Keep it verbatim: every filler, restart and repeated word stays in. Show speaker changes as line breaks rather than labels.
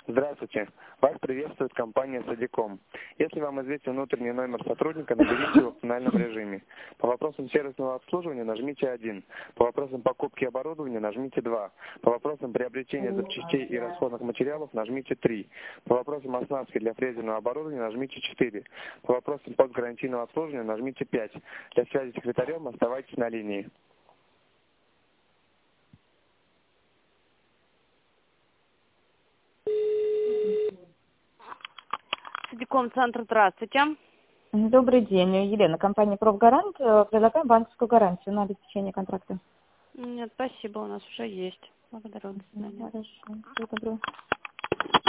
Здравствуйте. Вас приветствует компания Садиком. Если вам известен внутренний номер сотрудника, наберите его в тональном режиме. По вопросам сервисного обслуживания нажмите один. По вопросам покупки оборудования нажмите два. По вопросам приобретения запчастей и расходных материалов нажмите три. По вопросам оснастки для фрезерного оборудования нажмите четыре. По вопросам постгарантийного обслуживания нажмите пять. Для связи с секретарем оставайтесь на линии.
Садиком центр, здравствуйте.
Добрый день, Елена, компания «Профгарант». Э, Предлагаем банковскую гарантию на обеспечение контракта.
Нет, спасибо, у нас уже есть. Благодарю, до свидания.
Хорошо, всего доброго.